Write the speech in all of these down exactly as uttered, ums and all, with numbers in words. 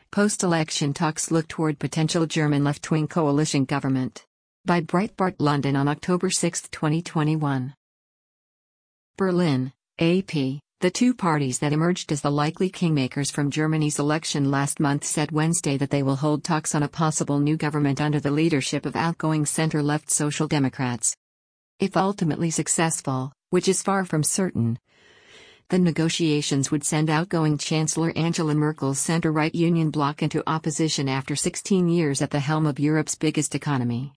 Post-election talks look toward potential German left-wing coalition government. By Breitbart London on October sixth, twenty twenty-one. Berlin, A P. The two parties that emerged as the likely kingmakers from Germany's election last month said Wednesday that they will hold talks on a possible new government under the leadership of outgoing center-left Social Democrats. If ultimately successful, which is far from certain, the negotiations would send outgoing Chancellor Angela Merkel's center-right Union bloc into opposition after sixteen years at the helm of Europe's biggest economy.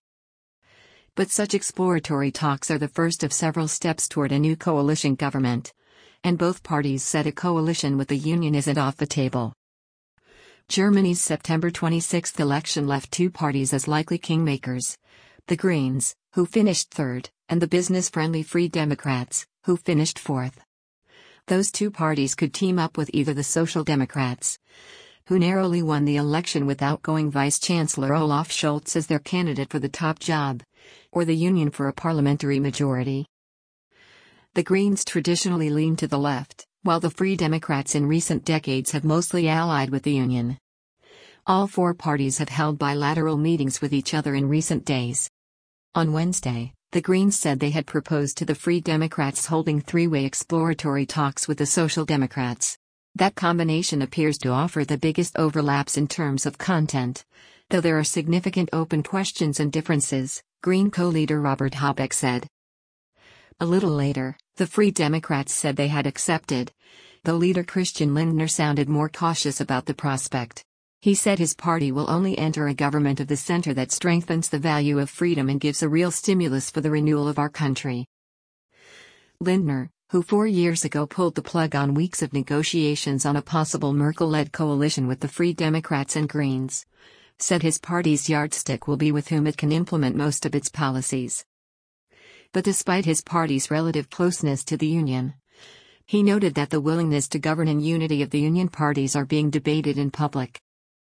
But such exploratory talks are the first of several steps toward a new coalition government, and both parties said a coalition with the Union isn't off the table. Germany's September twenty-sixth election left two parties as likely kingmakers: the Greens, who finished third, and the business-friendly Free Democrats, who finished fourth. Those two parties could team up with either the Social Democrats, who narrowly won the election with outgoing Vice Chancellor Olaf Scholz as their candidate for the top job, or the Union for a parliamentary majority. The Greens traditionally lean to the left, while the Free Democrats in recent decades have mostly allied with the Union. All four parties have held bilateral meetings with each other in recent days. On Wednesday, the Greens said they had proposed to the Free Democrats holding three-way exploratory talks with the Social Democrats. That combination appears to offer the biggest overlaps in terms of content, though there are significant open questions and differences, Green co-leader Robert Habeck said. A little later, the Free Democrats said they had accepted, though leader Christian Lindner sounded more cautious about the prospect. He said his party will only enter a government of the center that strengthens the value of freedom and gives a real stimulus for the renewal of our country. Lindner, who four years ago pulled the plug on weeks of negotiations on a possible Merkel-led coalition with the Free Democrats and Greens, said his party's yardstick will be with whom it can implement most of its policies. But despite his party's relative closeness to the Union, he noted that the willingness to govern in unity of the Union parties are being debated in public.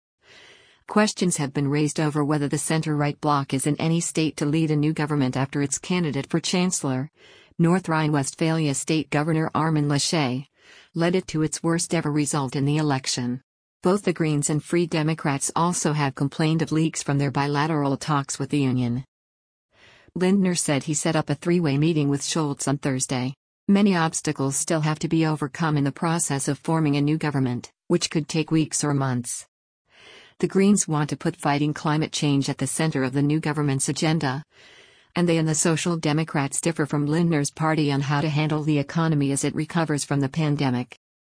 Questions have been raised over whether the center-right bloc is in any state to lead a new government after its candidate for chancellor, North Rhine-Westphalia State Governor Armin Laschet, led it to its worst-ever result in the election. Both the Greens and Free Democrats also have complained of leaks from their bilateral talks with the Union. Lindner said he set up a three-way meeting with Scholz on Thursday. Many obstacles still have to be overcome in the process of forming a new government, which could take weeks or months. The Greens want to put fighting climate change at the center of the new government's agenda, and they and the Social Democrats differ from Lindner's party on how to handle the economy as it recovers from the pandemic.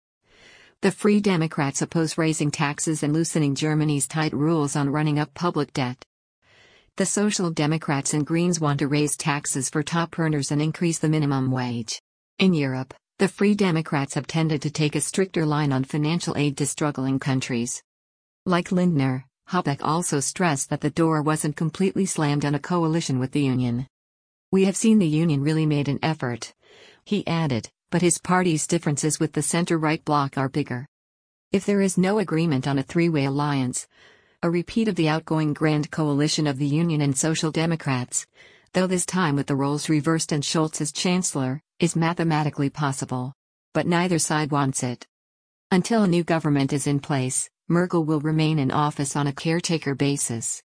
The Free Democrats oppose raising taxes and loosening Germany's tight rules on running up public debt. The Social Democrats and Greens want to raise taxes for top earners and increase the minimum wage. In Europe, the Free Democrats have tended to take a stricter line on financial aid to struggling countries. Like Lindner, Habeck also stressed that the door wasn't completely slammed on a coalition with the Union. "We have seen the Union really made an effort," he added, but his party's differences with the center-right bloc are bigger. If there is no agreement on a three-way alliance, a repeat of the outgoing Grand Coalition of the Union and Social Democrats, though this time with the roles reversed and Scholz as chancellor, is mathematically possible. But neither side wants it. Until a new government is in place, Merkel will remain in office on a caretaker basis.